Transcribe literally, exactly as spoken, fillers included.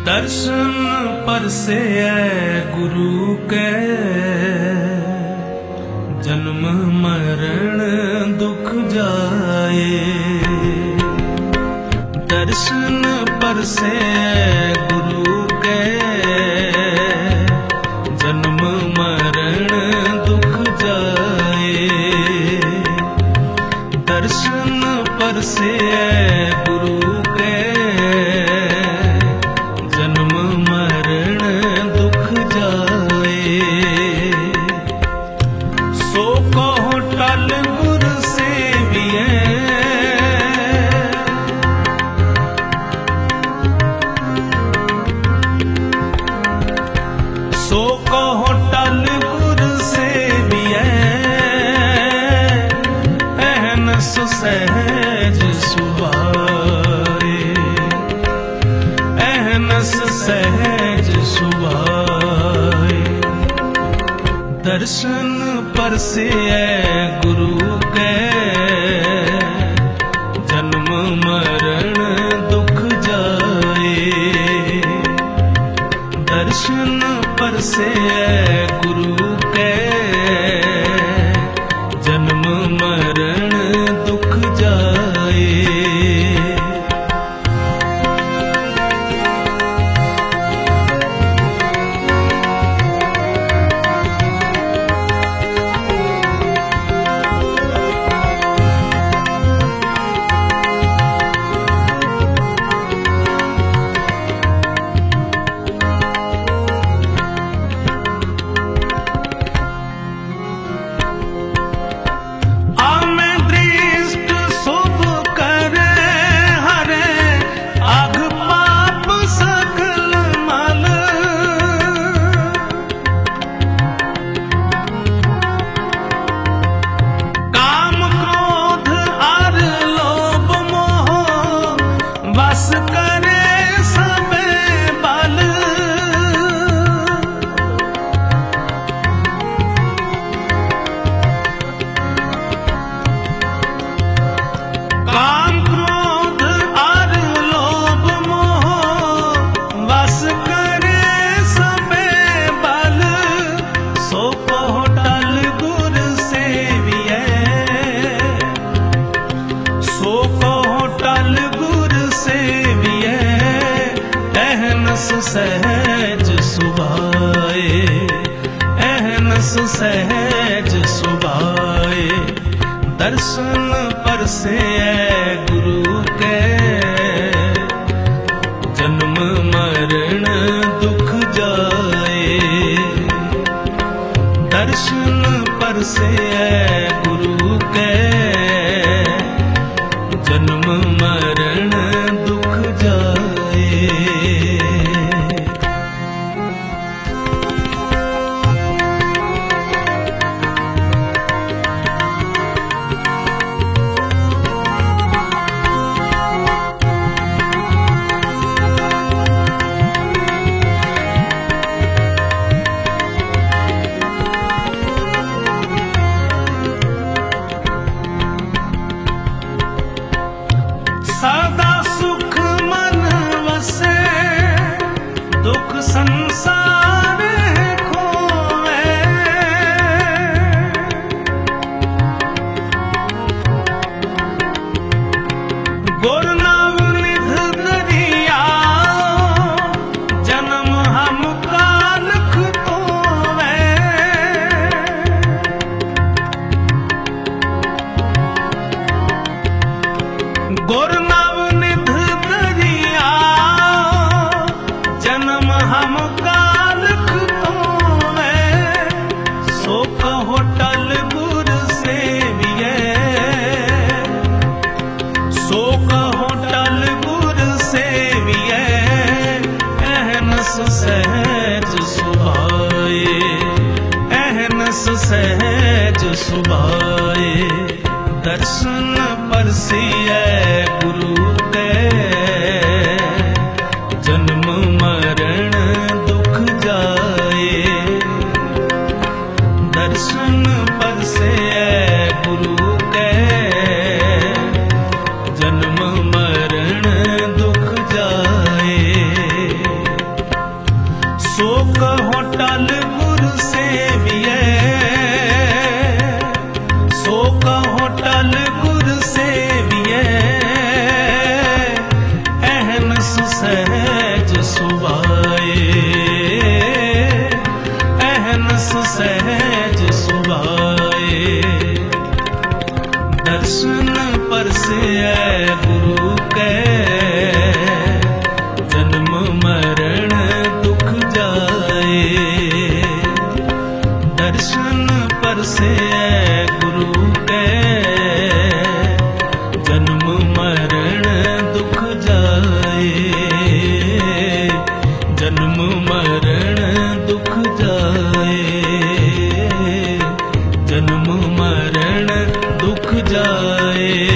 दर्शन परसे गुरु के, जन्म मरण दुख जाए। दर्शन परसे गुरु के, जन्म मरण दुख जाए। दर्शन परसे गुरु के, जन्म मरण दुख जाए। सो कहो टल गुर सेविए, सो कहो टल गुर सेविए। अहनस सहज सुभाए, अहनस सहज सुभाए। दर्शन परसे गुरु के, जन्म मरण दुख जाए। दर्शन परसे गुरु के, जन्म मरण दुख जाए। सहज सुभाए, अहनस सहज सुभाए। दर्शन परसे गुरु के, जन्म मरण दुख जाए। दर्शन परसे गुरु के, जन्म मरण दुख जाए। सदा सुख मन वसे, दुख संसार खोए। गुर नाम निध दरिया, जन्म हम कालख तोवे। गुर नाम निध दरिया, जन्म हम कालख तोवे। सो कहो टल गुर सेविए, सो कहो टल गुर सेविए। अहनस सहज सुभाए, अहनस सहज सुभाए। दर्शन परसिए गुरु के, जन्म मरण दुख जाए। दर्शन परसे गुरु के, जन्म मरण दुख जाए। सो कहो टल गुर सेविए अहनस सहज सुभाए अहनस सहज सुभाए दर्शन परसे गुरु के जन्म मरण दुख जाए दर्शन परसे गुरु के जन्म मरण दुख जाए जन्म मरण दुख जाए जन्म मरण दुख जाए।